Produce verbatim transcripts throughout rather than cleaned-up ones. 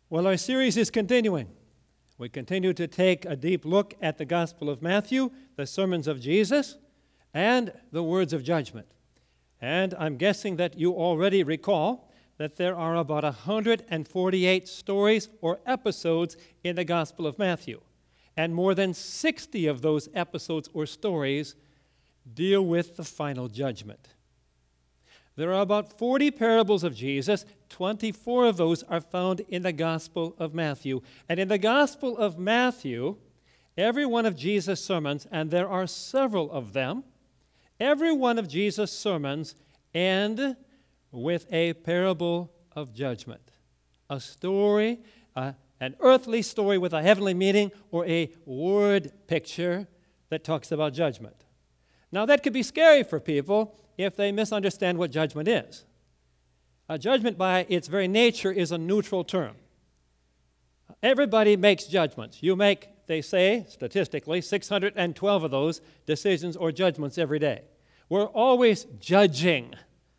Well, our series is continuing. We continue to take a deep look at the Gospel of Matthew, the sermons of Jesus, and the words of judgment. And I'm guessing that you already recall that there are about one hundred forty-eight stories or episodes in the Gospel of Matthew. And more than sixty of those episodes or stories deal with the final judgment. There are about forty parables of Jesus. twenty-four of those are found in the Gospel of Matthew. And in the Gospel of Matthew, every one of Jesus' sermons, and there are several of them, every one of Jesus' sermons end with a parable of judgment. A story, uh, an earthly story with a heavenly meaning, or a word picture that talks about judgment. Now, that could be scary for people if they misunderstand what judgment is. A judgment, by its very nature, is a neutral term. Everybody makes judgments. You make, they say, statistically, six hundred twelve of those decisions or judgments every day. We're always judging.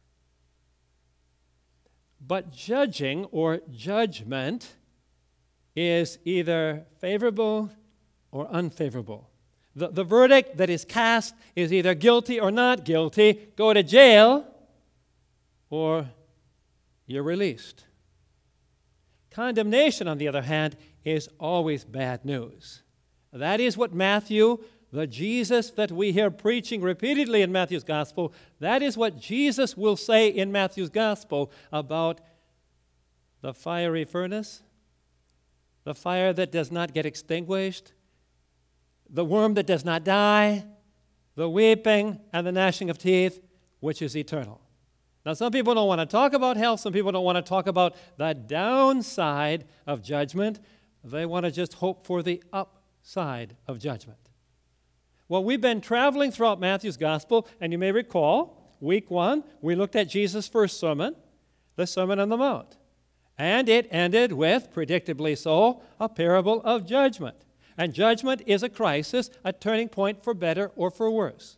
But judging or judgment is either favorable or unfavorable. The, the verdict that is cast is either guilty or not guilty, go to jail, or you're released. Condemnation, on the other hand, is always bad news. That is what Matthew, the Jesus that we hear preaching repeatedly in Matthew's Gospel, that is what Jesus will say in Matthew's Gospel about the fiery furnace, the fire that does not get extinguished, the worm that does not die, the weeping and the gnashing of teeth, which is eternal. Now, some people don't want to talk about hell. Some people don't want to talk about the downside of judgment. They want to just hope for the upside of judgment. Well, we've been traveling throughout Matthew's Gospel, and you may recall, week one, we looked at Jesus' first sermon, the Sermon on the Mount. And it ended with, predictably so, a parable of judgment. And judgment is a crisis, a turning point for better or for worse.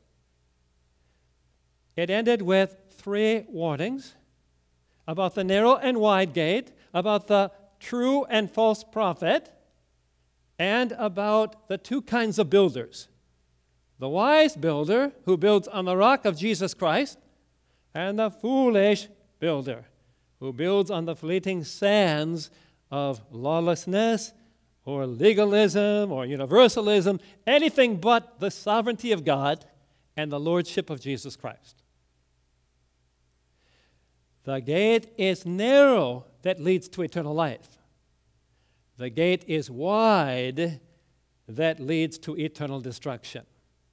It ended with three warnings about the narrow and wide gate, about the true and false prophet, and about the two kinds of builders. The wise builder, who builds on the rock of Jesus Christ, and the foolish builder, who builds on the fleeting sands of lawlessness, or legalism, or universalism, anything but the sovereignty of God and the lordship of Jesus Christ. The gate is narrow that leads to eternal life. The gate is wide that leads to eternal destruction.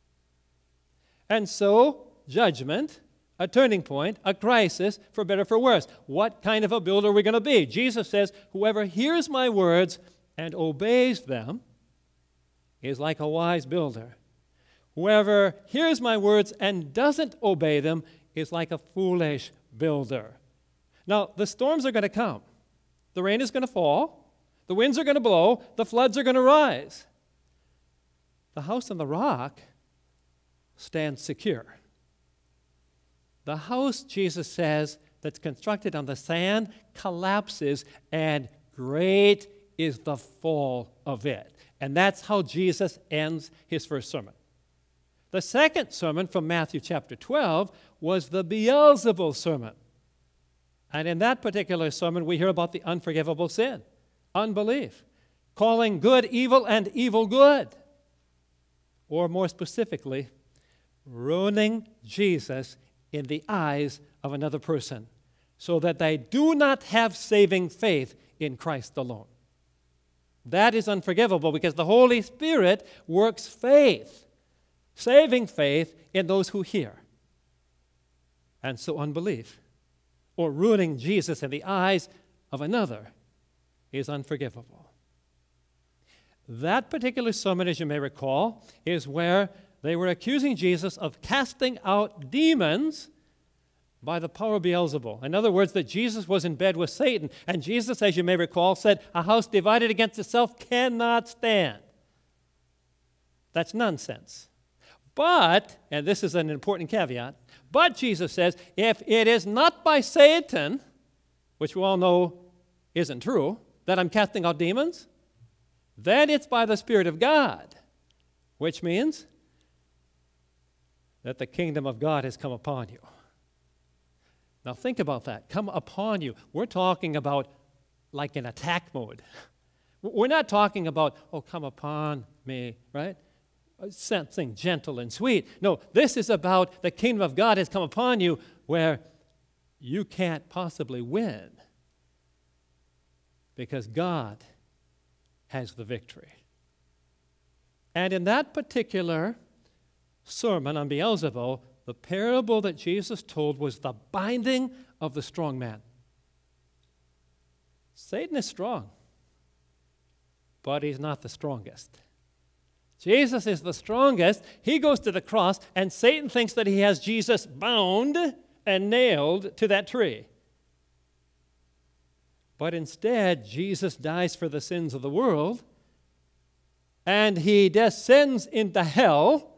And so, judgment, a turning point, a crisis, for better or for worse. What kind of a builder are we going to be? Jesus says, whoever hears my words and obeys them is like a wise builder. Whoever hears my words and doesn't obey them is like a foolish builder. Now, the storms are going to come. The rain is going to fall. The winds are going to blow. The floods are going to rise. The house on the rock stands secure. The house, Jesus says, that's constructed on the sand collapses, and great is the fall of it. And that's how Jesus ends his first sermon. The second sermon from Matthew chapter twelve was the Beelzebul sermon. And in that particular sermon, we hear about the unforgivable sin, unbelief, calling good evil and evil good. Or more specifically, ruining Jesus in the eyes of another person so that they do not have saving faith in Christ alone. That is unforgivable because the Holy Spirit works faith, saving faith in those who hear. And so unbelief, or ruining Jesus in the eyes of another, is unforgivable. That particular sermon, as you may recall, is where they were accusing Jesus of casting out demons by the power of Beelzebul. In other words, that Jesus was in bed with Satan. And Jesus, as you may recall, said, a house divided against itself cannot stand. That's nonsense. But, and this is an important caveat, but Jesus says, if it is not by Satan, which we all know isn't true, that I'm casting out demons, then it's by the Spirit of God, which means that the kingdom of God has come upon you. Now think about that. Come upon you. We're talking about like in attack mode. We're not talking about, oh, come upon me, right? Something gentle and sweet. No, this is about the kingdom of God has come upon you where you can't possibly win because God has the victory. And in that particular sermon on Beelzebul, the parable that Jesus told was the binding of the strong man. Satan is strong, but he's not the strongest. Jesus is the strongest. He goes to the cross, and Satan thinks that he has Jesus bound and nailed to that tree. But instead, Jesus dies for the sins of the world, and he descends into hell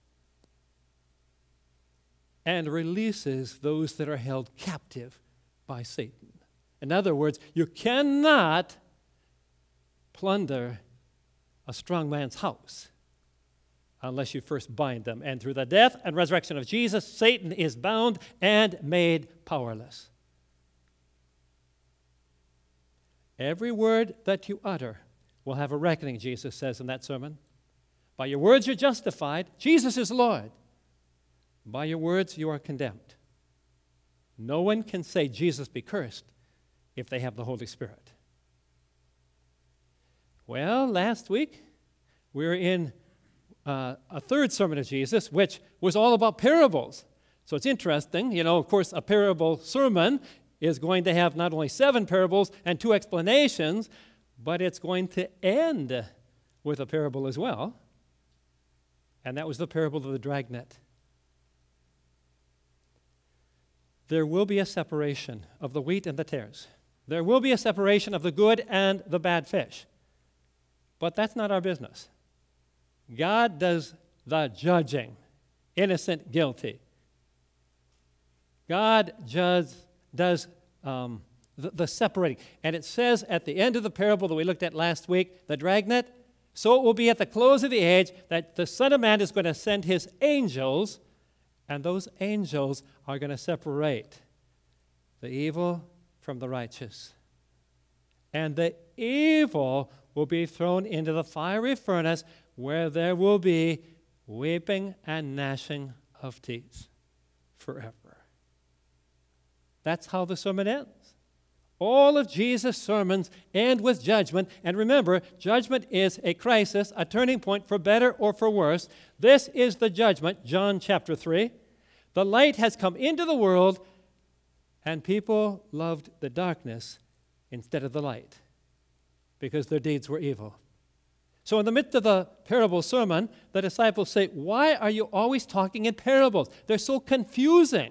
and releases those that are held captive by Satan. In other words, you cannot plunder a strong man's house unless you first bind them. And through the death and resurrection of Jesus, Satan is bound and made powerless. Every word that you utter will have a reckoning, Jesus says in that sermon. By your words you're justified. Jesus is Lord. By your words you are condemned. No one can say Jesus be cursed if they have the Holy Spirit. Well, last week we were in uh, a third sermon of Jesus, which was all about parables. So it's interesting. You know, of course, a parable sermon is going to have not only seven parables and two explanations, but it's going to end with a parable as well. And that was the parable of the dragnet. There will be a separation of the wheat and the tares. There will be a separation of the good and the bad fish. But that's not our business. God does the judging, innocent, guilty. God does, does um, the, the separating. And it says at the end of the parable that we looked at last week, the dragnet, so it will be at the close of the age that the Son of Man is going to send his angels, and those angels are going to separate the evil from the righteous. And the evil will be thrown into the fiery furnace where there will be weeping and gnashing of teeth forever. That's how the sermon ends. All of Jesus' sermons end with judgment. And remember, judgment is a crisis, a turning point for better or for worse. This is the judgment, John chapter three. The light has come into the world, and people loved the darkness instead of the light because their deeds were evil. So in the midst of the parable sermon, the disciples say, "Why are you always talking in parables? They're so confusing."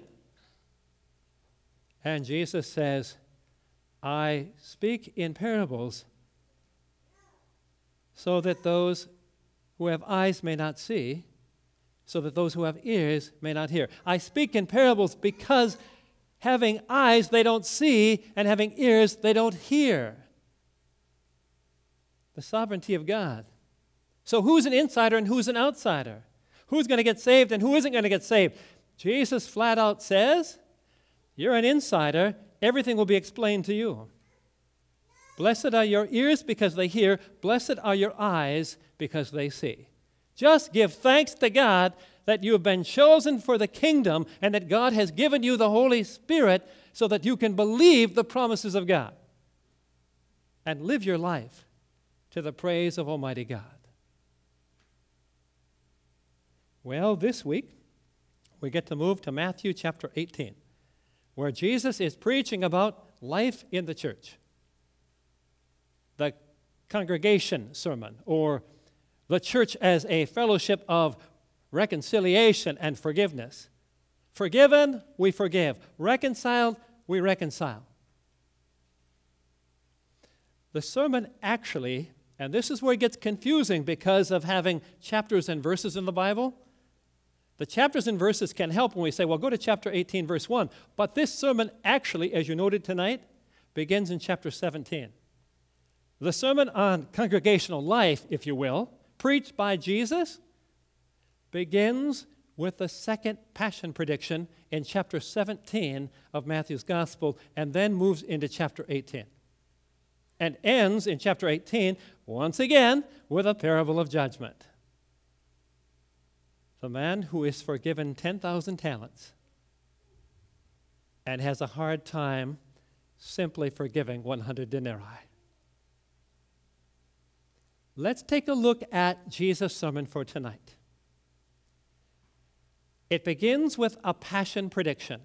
And Jesus says, I speak in parables so that those who have eyes may not see, so that those who have ears may not hear. I speak in parables because having eyes they don't see, and having ears they don't hear. The sovereignty of God. So who's an insider and who's an outsider? Who's going to get saved and who isn't going to get saved? Jesus flat out says, you're an insider, everything will be explained to you. Blessed are your ears because they hear. Blessed are your eyes because they see. Just give thanks to God that you have been chosen for the kingdom and that God has given you the Holy Spirit so that you can believe the promises of God and live your life to the praise of Almighty God. Well, this week we get to move to Matthew chapter eighteen, where Jesus is preaching about life in the church. The congregation sermon, or the church as a fellowship of reconciliation and forgiveness. Forgiven, we forgive. Reconciled, we reconcile. The sermon actually, and this is where it gets confusing because of having chapters and verses in the Bible. The chapters and verses can help when we say, well, go to chapter eighteen, verse one. But this sermon actually, as you noted tonight, begins in chapter seventeen. The Sermon on Congregational Life, if you will, preached by Jesus, begins with the second passion prediction in chapter seventeen of Matthew's Gospel, and then moves into chapter eighteen. And ends in chapter eighteen, once again, with a parable of judgment. The man who is forgiven ten thousand talents and has a hard time simply forgiving one hundred denarii. Let's take a look at Jesus' sermon for tonight. It begins with a passion prediction.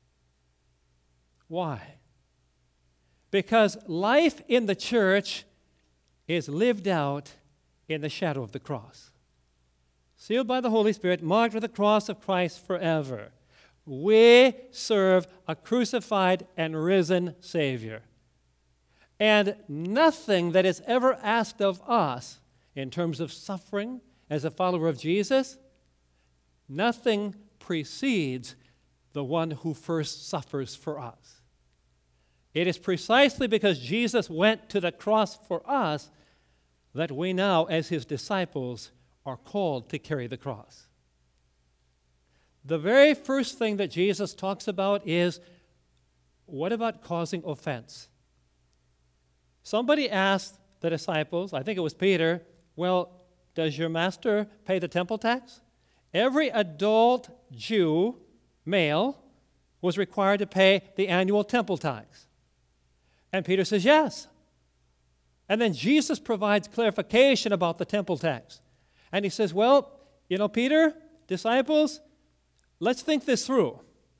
Why? Because life in the church is lived out in the shadow of the cross. Sealed by the Holy Spirit, marked with the cross of Christ forever. We serve a crucified and risen Savior. And nothing that is ever asked of us in terms of suffering as a follower of Jesus, nothing precedes the one who first suffers for us. It is precisely because Jesus went to the cross for us that we now, as his disciples, are called to carry the cross. The very first thing that Jesus talks about is, what about causing offense? Somebody asked the disciples, I think it was Peter, well, does your master pay the temple tax? Every adult Jew, male, was required to pay the annual temple tax. And Peter says, yes. And then Jesus provides clarification about the temple tax. And he says, well, you know, Peter, disciples, let's think this through.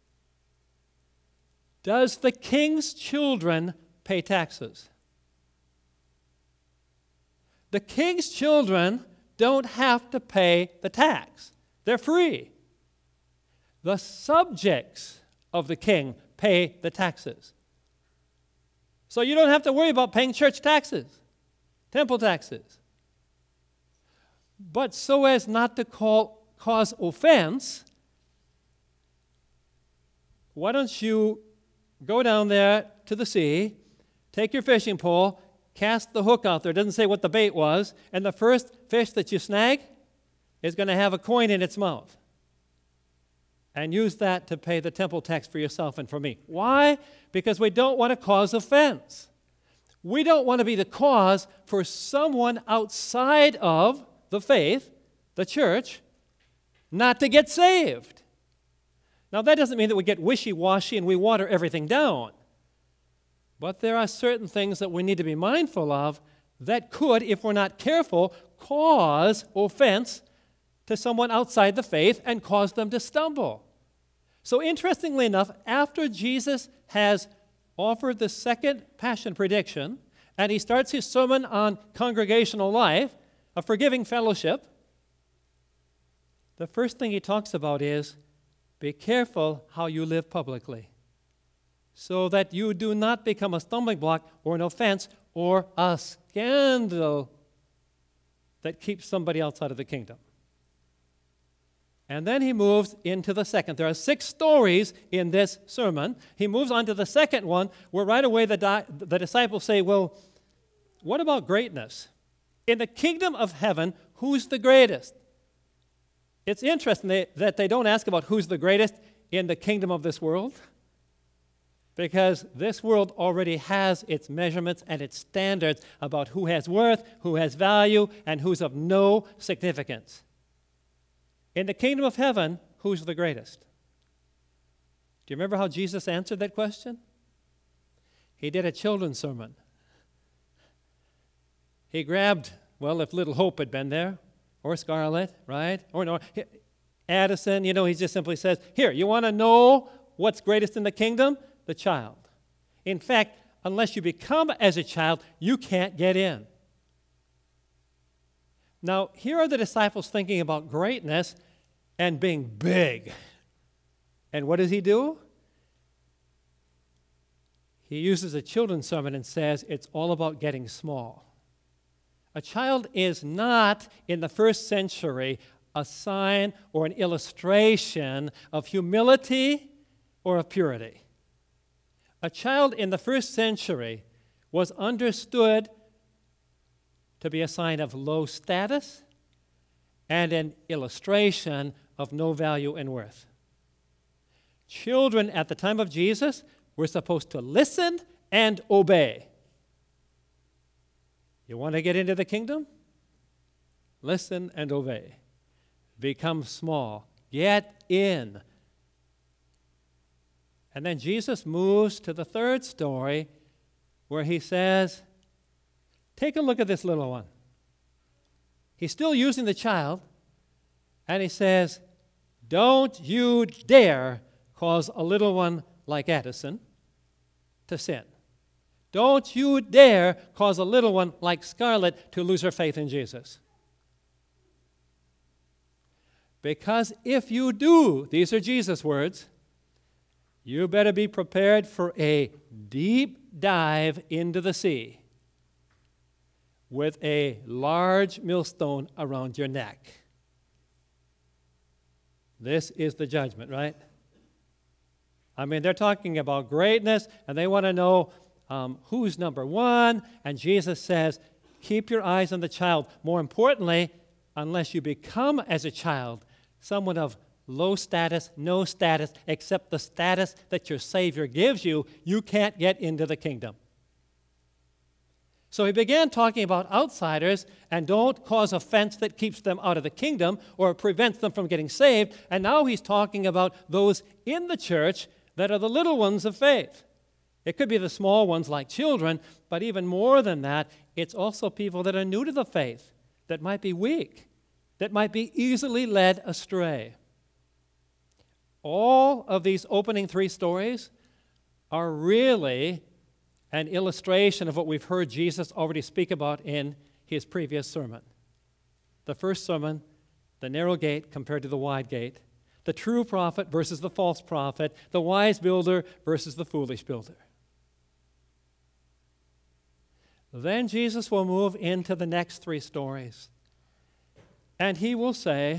Does the king's children pay taxes? The king's children don't have to pay the tax. They're free. The subjects of the king pay the taxes. So you don't have to worry about paying church taxes, temple taxes. But so as not to call, cause offense, why don't you go down there to the sea, take your fishing pole, cast the hook out there. It doesn't say what the bait was, and the first fish that you snag is going to have a coin in its mouth. And use that to pay the temple tax for yourself and for me. Why? Because we don't want to cause offense. We don't want to be the cause for someone outside of the faith, the church, not to get saved. Now, that doesn't mean that we get wishy-washy and we water everything down. But there are certain things that we need to be mindful of that could, if we're not careful, cause offense to someone outside the faith and cause them to stumble. So interestingly enough, after Jesus has offered the second passion prediction, and he starts his sermon on congregational life, a forgiving fellowship, the first thing he talks about is, be careful how you live publicly, so that you do not become a stumbling block or an offense or a scandal that keeps somebody outside of the kingdom. And then he moves into the second. There are six stories in this sermon. He moves on to the second one, where right away the, di- the disciples say, well, what about greatness? In the kingdom of heaven, who's the greatest? It's interesting they, that they don't ask about who's the greatest in the kingdom of this world, because this world already has its measurements and its standards about who has worth, who has value, and who's of no significance. In the kingdom of heaven, who's the greatest? Do you remember how Jesus answered that question? He did a children's sermon. He grabbed, well, if Little Hope had been there, or Scarlett, right? Or no, Addison, you know, he just simply says, here, you want to know what's greatest in the kingdom? The child. In fact, unless you become as a child, you can't get in. Now, here are the disciples thinking about greatness and being big. And what does he do? He uses a children's sermon and says it's all about getting small. A child is not, in the first century, a sign or an illustration of humility or of purity. A child in the first century was understood to be a sign of low status and an illustration of no value and worth. Children at the time of Jesus were supposed to listen and obey. You want to get into the kingdom? Listen and obey. Become small. Get in. And then Jesus moves to the third story where he says, take a look at this little one. He's still using the child, and he says, don't you dare cause a little one like Addison to sin. Don't you dare cause a little one like Scarlett to lose her faith in Jesus. Because if you do, these are Jesus' words, you better be prepared for a deep dive into the sea with a large millstone around your neck. This is the judgment, right? I mean, they're talking about greatness, and they want to know um, who's number one, and Jesus says, keep your eyes on the child. More importantly, unless you become as a child someone of low status, no status, except the status that your Savior gives you, you can't get into the kingdom. So he began talking about outsiders and don't cause offense that keeps them out of the kingdom or prevents them from getting saved. And now he's talking about those in the church that are the little ones of faith. It could be the small ones like children, but even more than that, it's also people that are new to the faith, that might be weak, that might be easily led astray. All of these opening three stories are really an illustration of what we've heard Jesus already speak about in his previous sermon. The first sermon, the narrow gate compared to the wide gate, the true prophet versus the false prophet, the wise builder versus the foolish builder. Then Jesus will move into the next three stories, and he will say,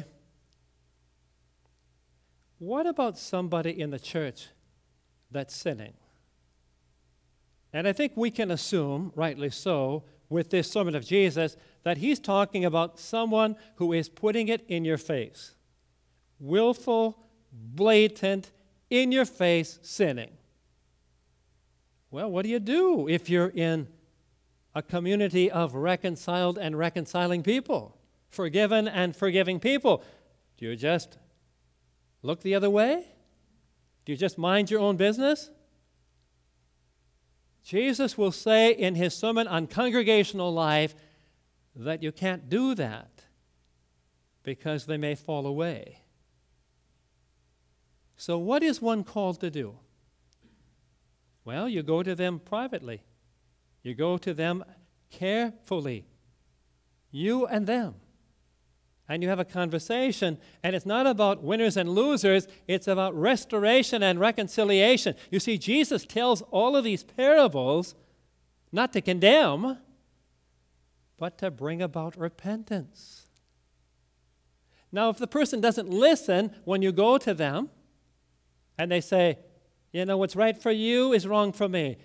what about somebody in the church that's sinning? And I think we can assume, rightly so, with this sermon of Jesus, that he's talking about someone who is putting it in your face. Willful, blatant, in-your-face sinning. Well, what do you do if you're in a community of reconciled and reconciling people? Forgiven and forgiving people? Do you just look the other way? Do you just mind your own business? Jesus will say in his sermon on congregational life that you can't do that because they may fall away. So what is one called to do? Well, you go to them privately. You go to them carefully. You and them. And you have a conversation, and it's not about winners and losers, it's about restoration and reconciliation. You see, Jesus tells all of these parables not to condemn, but to bring about repentance. Now, if the person doesn't listen when you go to them, and they say, you know, what's right for you is wrong for me.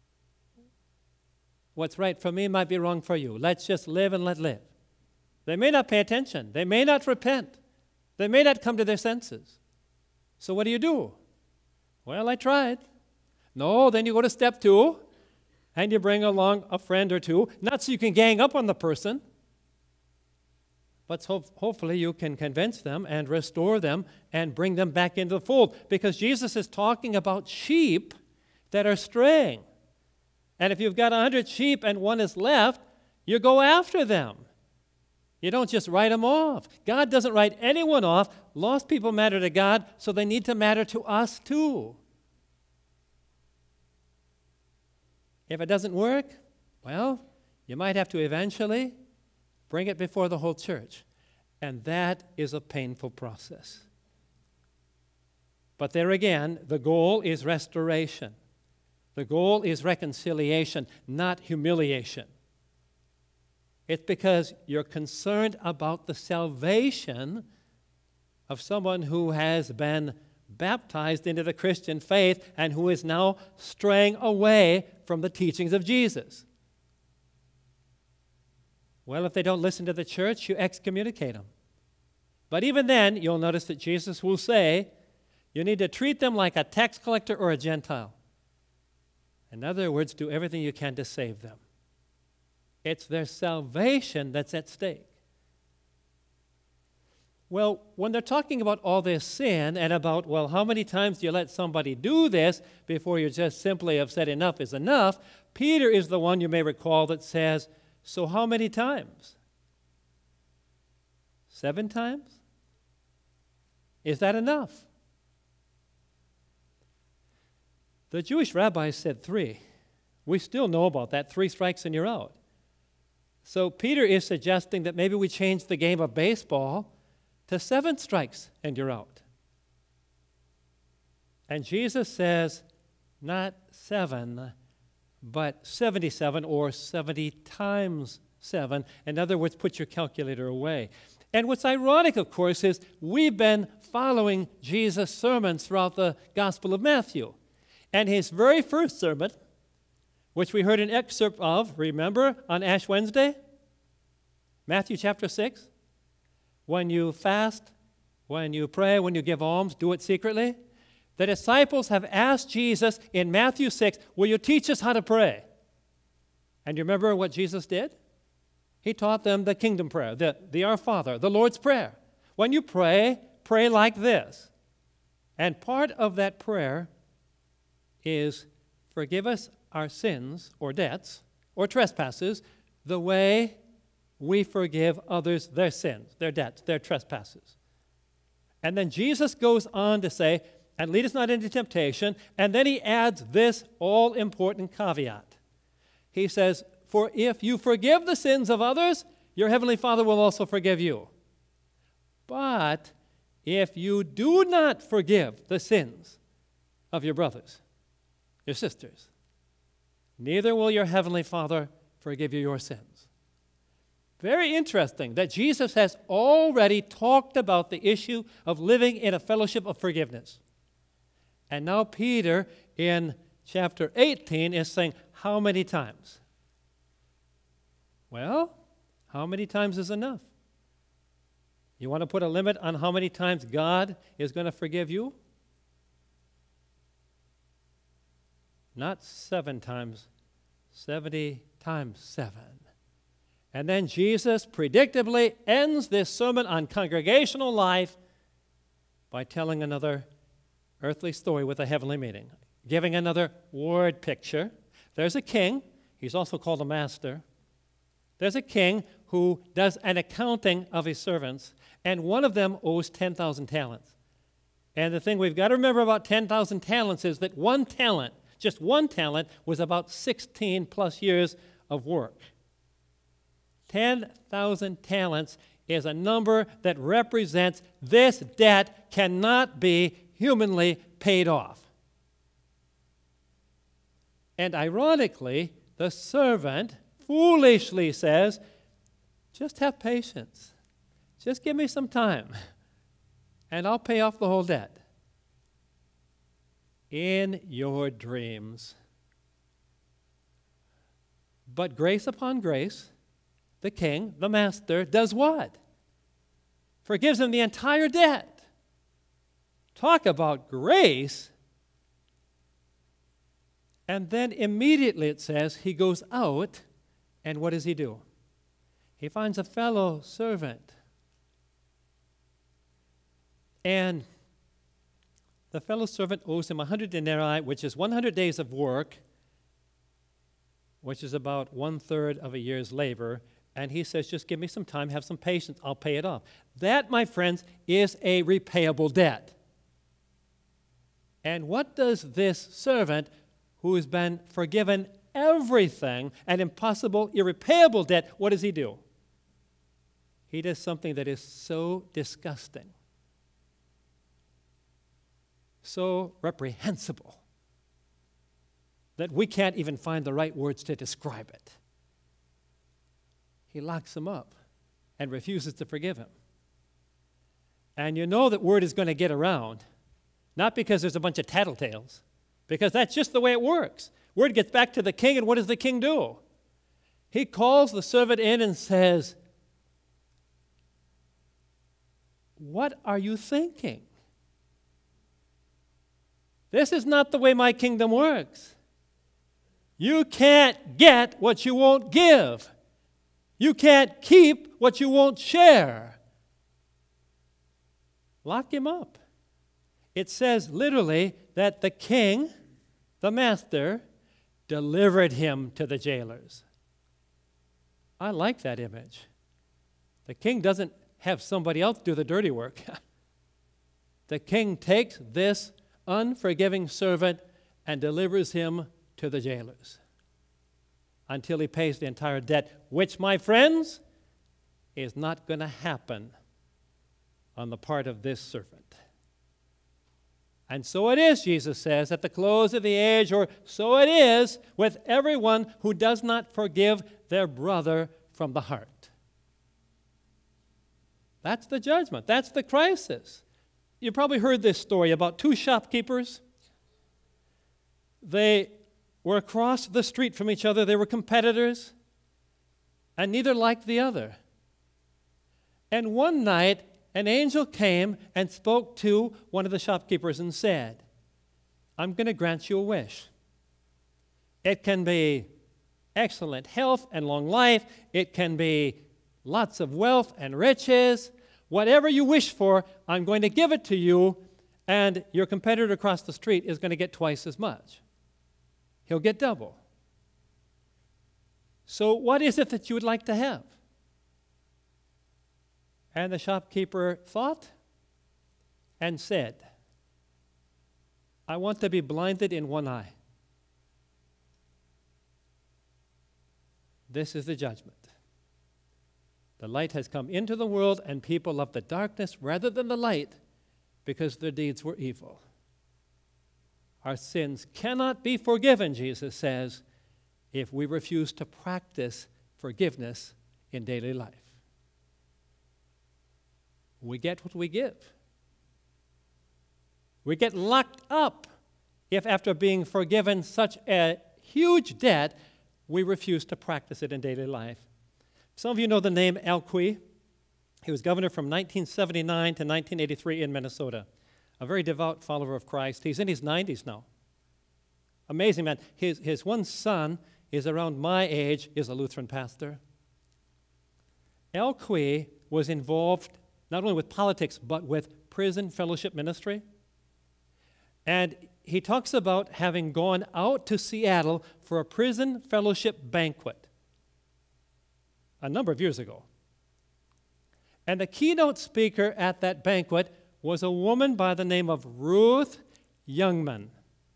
What's right for me might be wrong for you. Let's just live and let live. They may not pay attention. They may not repent. They may not come to their senses. So what do you do? Well, I tried. No, then you go to step two, and you bring along a friend or two, not so you can gang up on the person, but so hopefully you can convince them and restore them and bring them back into the fold. Because Jesus is talking about sheep that are straying. And if you've got a hundred sheep and one is left, you go after them. You don't just write them off. God doesn't write anyone off. Lost people matter to God, so they need to matter to us too. If it doesn't work, well, you might have to eventually bring it before the whole church. And that is a painful process. But there again, the goal is restoration. The goal is reconciliation, not humiliation. It's because you're concerned about the salvation of someone who has been baptized into the Christian faith and who is now straying away from the teachings of Jesus. Well, if they don't listen to the church, you excommunicate them. But even then, you'll notice that Jesus will say, you need to treat them like a tax collector or a Gentile. In other words, do everything you can to save them. It's their salvation that's at stake. Well, when they're talking about all this sin and about, well, how many times do you let somebody do this before you just simply have said enough is enough, Peter is the one you may recall that says, so how many times? Seven times? Is that enough? The Jewish rabbis said three. We still know about that. Three strikes and you're out. So Peter is suggesting that maybe we change the game of baseball to seven strikes and you're out. And Jesus says, not seven, but seventy-seven or seventy times seven. In other words, put your calculator away. And what's ironic, of course, is we've been following Jesus' sermons throughout the Gospel of Matthew. And his very first sermon, which we heard an excerpt of, remember, on Ash Wednesday? Matthew chapter six. When you fast, when you pray, when you give alms, do it secretly. The disciples have asked Jesus in Matthew six, will you teach us how to pray? And you remember what Jesus did? He taught them the kingdom prayer, the, the Our Father, the Lord's Prayer. When you pray, pray like this. And part of that prayer is, forgive us our sins or debts or trespasses the way we forgive others their sins, their debts, their trespasses. And then Jesus goes on to say, and lead us not into temptation, and then he adds this all-important caveat. He says, for if you forgive the sins of others, your heavenly Father will also forgive you. But if you do not forgive the sins of your brothers, your sisters, neither will your heavenly Father forgive you your sins. Very interesting that Jesus has already talked about the issue of living in a fellowship of forgiveness. And now Peter in chapter eighteen is saying, how many times? Well, how many times is enough? You want to put a limit on how many times God is going to forgive you? Not seven times, seventy times seven. And then Jesus predictably ends this sermon on congregational life by telling another earthly story with a heavenly meaning, giving another word picture. There's a king. He's also called a master. There's a king who does an accounting of his servants, and one of them owes ten thousand talents. And the thing we've got to remember about ten thousand talents is that one talent, just one talent, was about sixteen plus years of work. ten thousand talents is a number that represents this debt cannot be humanly paid off. And ironically, the servant foolishly says, just have patience. Just give me some time, and I'll pay off the whole debt. In your dreams. But grace upon grace, the king, the master, does what? Forgives him the entire debt. Talk about grace. And then immediately it says he goes out, and what does he do? He finds a fellow servant. And the fellow servant owes him one hundred denarii, which is one hundred days of work, which is about one-third of a year's labor. And he says, just give me some time, have some patience, I'll pay it off. That, my friends, is a repayable debt. And what does this servant, who has been forgiven everything, an impossible, irrepayable debt, what does he do? He does something that is so disgusting, so reprehensible, that we can't even find the right words to describe it. He locks him up and refuses to forgive him. And you know that word is going to get around, not because there's a bunch of tattletales, because that's just the way it works. Word gets back to the king, and what does the king do? He calls the servant in and says, "What are you thinking? This is not the way my kingdom works. You can't get what you won't give. You can't keep what you won't share." Lock him up. It says literally that the king, the master, delivered him to the jailers. I like that image. The king doesn't have somebody else do the dirty work. The king takes this unforgiving servant and delivers him to the jailers until he pays the entire debt, which, my friends, is not going to happen on the part of this servant. And so it is, Jesus says, at the close of the age, or so it is with everyone who does not forgive their brother from the heart. That's the judgment. That's the crisis. You probably heard this story about two shopkeepers. They were across the street from each other. They were competitors, and neither liked the other. And one night, an angel came and spoke to one of the shopkeepers and said, "I'm going to grant you a wish. It can be excellent health and long life. It can be lots of wealth and riches. Whatever you wish for, I'm going to give it to you, and your competitor across the street is going to get twice as much. He'll get double. So what is it that you would like to have?" And the shopkeeper thought and said, "I want to be blinded in one eye." This is the judgment. The light has come into the world, and people love the darkness rather than the light because their deeds were evil. Our sins cannot be forgiven, Jesus says, if we refuse to practice forgiveness in daily life. We get what we give. We get locked up if, after being forgiven such a huge debt, we refuse to practice it in daily life. Some of you know the name Al Quie. He was governor from nineteen seventy-nine to nineteen eighty-three in Minnesota. A very devout follower of Christ. He's in his nineties now. Amazing man. His, his one son is around my age, is a Lutheran pastor. Al Quie was involved not only with politics, but with prison fellowship ministry. And he talks about having gone out to Seattle for a prison fellowship banquet a number of years ago. And the keynote speaker at that banquet was a woman by the name of Ruth Youngman.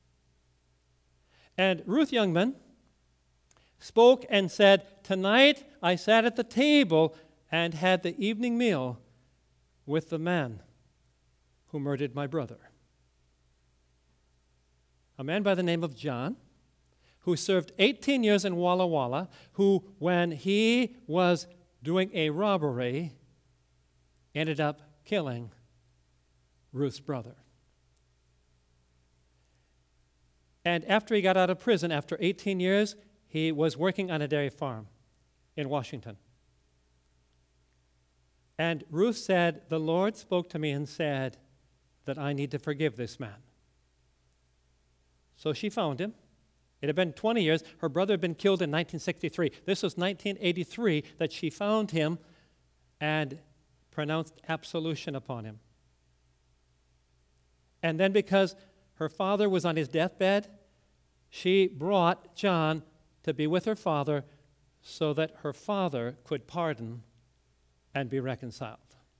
And Ruth Youngman spoke and said, "Tonight I sat at the table and had the evening meal with the man who murdered my brother." A man by the name of John, who served eighteen years in Walla Walla, who, when he was doing a robbery, ended up killing Ruth's brother. And after he got out of prison, after eighteen years, he was working on a dairy farm in Washington. And Ruth said, "The Lord spoke to me and said that I need to forgive this man." So she found him. It had been twenty years. Her brother had been killed in nineteen sixty-three. This was nineteen eighty-three that she found him and pronounced absolution upon him. And then, because her father was on his deathbed, she brought John to be with her father so that her father could pardon and be reconciled.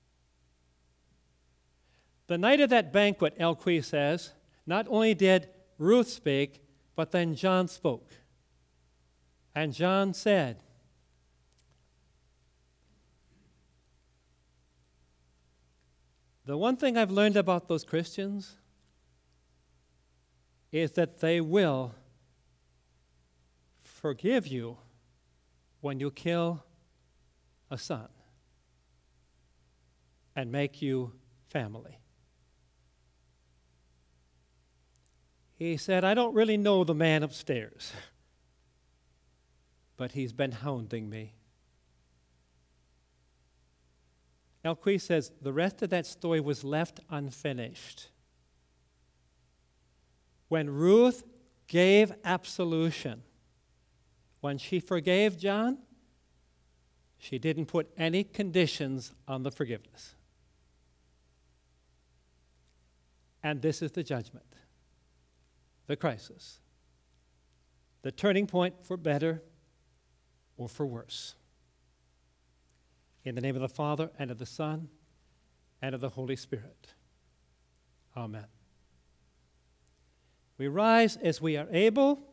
The night of that banquet, Al Quie says, not only did Ruth speak, but then John spoke. And John said, "The one thing I've learned about those Christians is that they will forgive you when you kill a son and make you family." He said, "I don't really know the man upstairs, but he's been hounding me. Elquist says the rest of that story was left unfinished. When Ruth gave absolution, when she forgave John, she didn't put any conditions on the forgiveness. And this is the judgment, the crisis, the turning point for better or for worse. In the name of the Father, and of the Son, and of the Holy Spirit. Amen. We rise as we are able.